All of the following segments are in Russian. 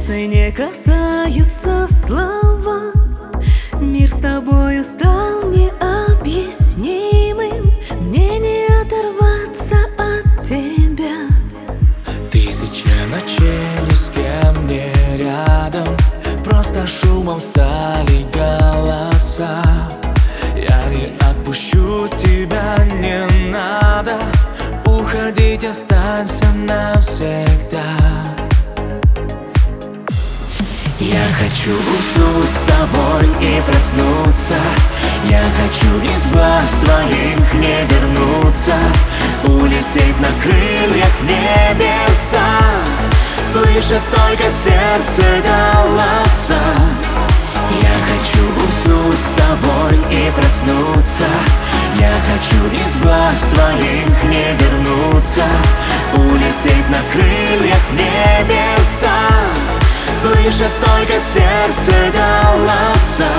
сердце не касаются слова. Мир с тобою стал необъяснимым. Мне не оторваться от тебя. Тысячи ночей ни с кем не рядом, просто шумом стали голоса. Я не отпущу тебя, не надо уходить, останься навсегда. Я хочу уснуть с тобой и проснуться. Я хочу из глаз твоих не вернуться, улететь на крыльях в небеса, слышать только сердце голоса. Я хочу уснуть с тобой и проснуться. Я хочу из глаз твоих не вернуться, улететь на крыльях в небеса, слышать только сердце голоса.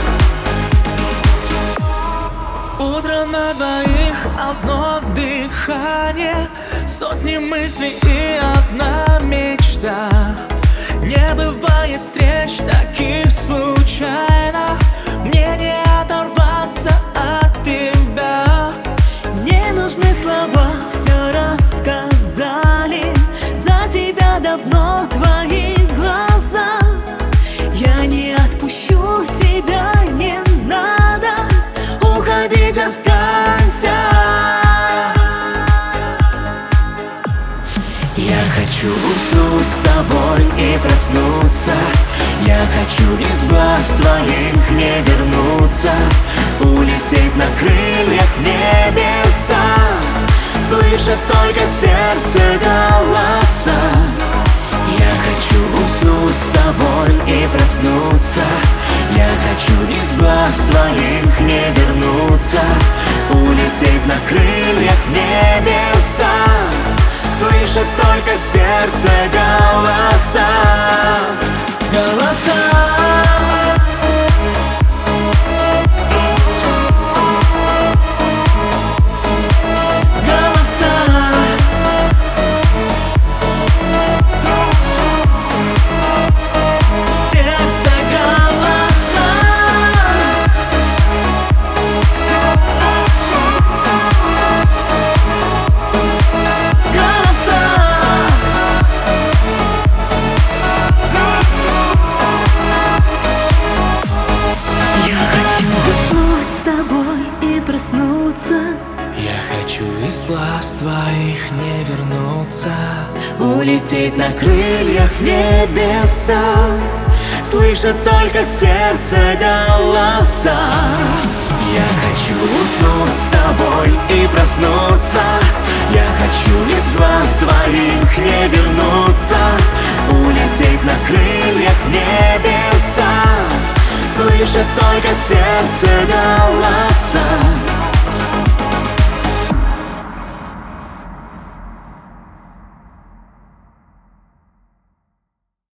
Утро на двоих, одно дыхание, сотни мыслей и одна мечта. Не бывает встреч таких случайно, мне не оторваться от тебя. Не нужны слова, все рассказали. За тебя давно твои глаза. Я не отпущу тебя, не надо уходить, останься. Я хочу уснуть с тобой и проснуться. Я хочу из глаз твоих не вернуться, улететь на крыльях в небеса, слышать только сердце голоса. Я хочу уснуть с тобой и проснуться. Я хочу из глаз твоих не вернуться, улететь на крыльях в небеса, слышать только сердце голоса. Голоса. Я хочу из глаз твоих не вернуться, улететь на крыльях в небеса, слышать только сердце голоса. Я хочу уснуть с тобой и проснуться. Я хочу из глаз твоих не вернуться, улететь на крыльях в небеса, слышать только сердце голоса.